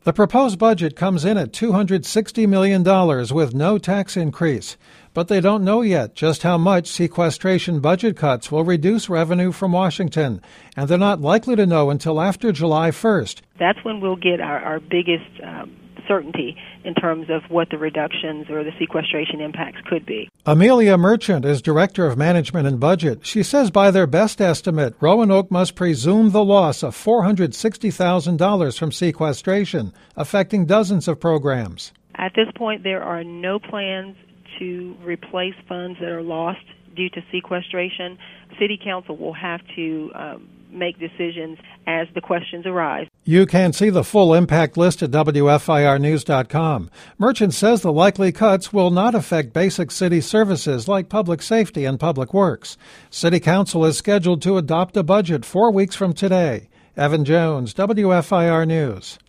The proposed budget comes in at $260 million with no tax increase. But they don't know yet just how much sequestration budget cuts will reduce revenue from Washington, and they're not likely to know until after July 1st. That's when we'll get our biggest certainty in terms of what the reductions or the sequestration impacts could be. Amelia Merchant is Director of Management and Budget. She says by their best estimate, Roanoke must presume the loss of $460,000 from sequestration, affecting dozens of programs. At this point, there are no plans to replace funds that are lost due to sequestration. City Council will have to make decisions as the questions arise. You can see the full impact list at WFIRnews.com. Merchant says the likely cuts will not affect basic city services like public safety and public works. City Council is scheduled to adopt a budget 4 weeks from today. Evan Jones, WFIR News.